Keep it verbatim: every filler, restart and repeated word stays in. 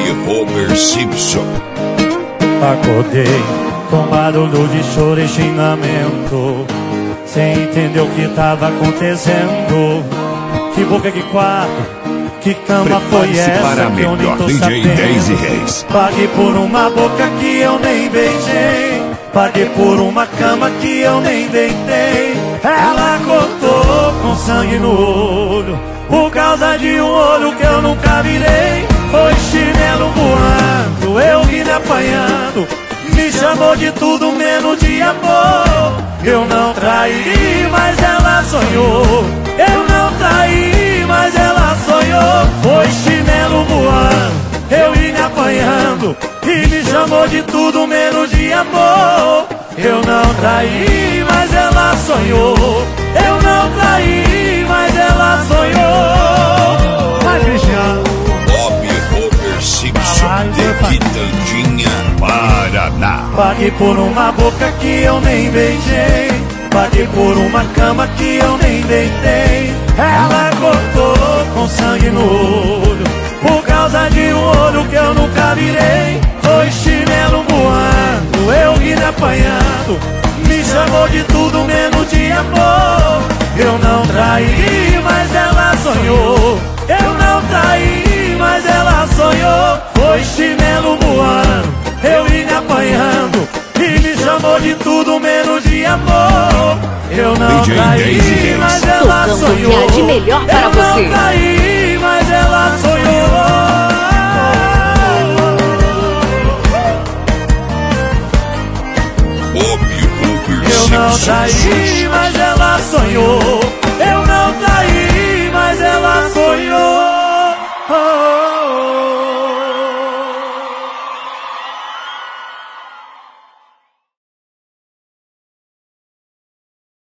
Homer Simpson. Acordei com barulho de choro e xingamento, sem entender o que tava acontecendo. Que boca, que quarto, que cama foi essa que eu nem tô sabendo. Paguei por uma boca que eu nem beijei, paguei por uma cama que eu nem deitei. Ela cortou com sangue no olho, por causa de um olho que eu nunca virei. Foi chinelo voando, eu vim me apanhando, me chamou de tudo menos de amor. Eu não traí, mas ela sonhou. Eu não traí, mas ela sonhou. Foi chinelo voando, eu vim me apanhando, e me chamou de tudo menos de amor. Eu não traí, mas ela sonhou. Eu não traí, mas ela sonhou. Vai, Cristiano. Bob Homer Simpson de Quitandinha, Paraná. Paguei por uma boca que eu nem beijei, paguei por uma cama que eu nem deitei. Ela cortou com sangue no olho, por causa de um olho que eu nunca virei. Foi chinelo voando, eu vim me apanhando, me chamou de tudo menos de amor. Eu não traí, mas ela sonhou. Eu não traí, mas ela sonhou. Foi chinelo voando, eu vim me apanhando, e me chamou de tudo menos de amor. Eu não traí, mas